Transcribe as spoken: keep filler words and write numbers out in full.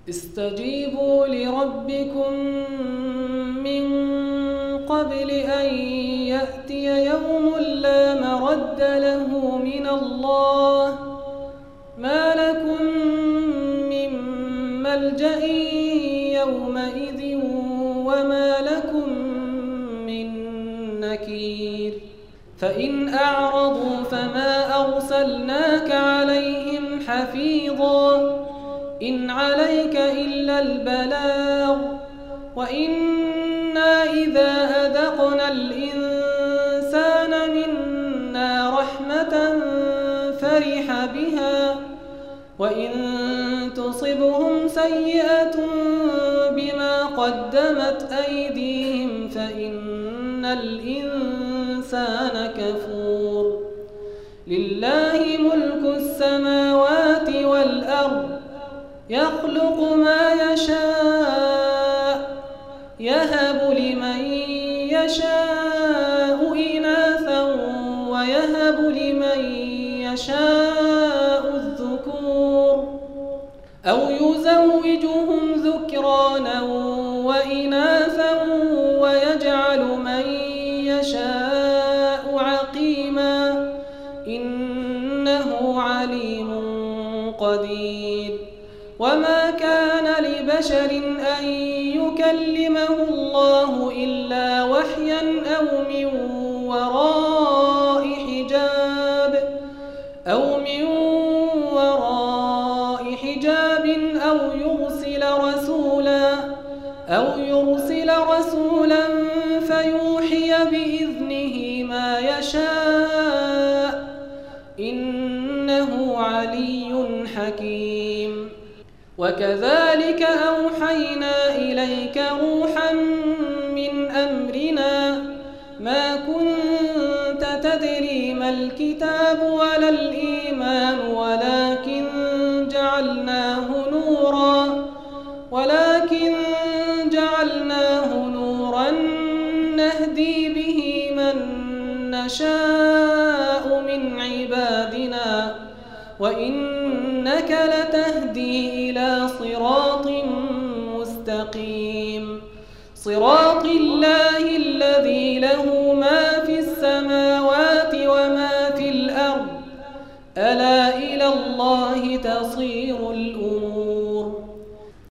استجيبوا لربكم من قبل أن يأتي يوم لا مرد له من الله ما لكم من ملجأ يومئذ وما لكم من نكير فإن أعرضوا فما أرسلناك عليهم حفيظا إن عليك إلا البلاغ وإنا إذا أذقنا الإنسان منا رحمة فرح بها وإن تصبهم سيئة بما قدمت أيديهم فإن الإنسان كفور لله ملك السماوات والأرض يخلق ما يشاء يهب لمن يشاء إناثا ويهب لمن يشاء الذكور أو يزوجهم ذكرانا وإناثا ويجعل من يشاء عقيما إنه عليم قدير وما كان لبشر أن يكلمه الله إلا وحيا أو من وراء حجاب أو من وراء حجاب أو يرسل رسولا أو يرسل رسولا فيوحي بإذنه ما يشاء إنه علي حكيم وكذلك أوحينا إليك روحا من أمرنا ما كنت تدري ما الكتاب ولا الإيمان ولكن جعلناه نورا ولكن جعلناه نورا نهدي به من نشاء من عبادنا وإنك لتهدي إلى صراط مستقيم صراط الله الذي له ما في السماوات وما في الأرض ألا إلى الله تصير الأمور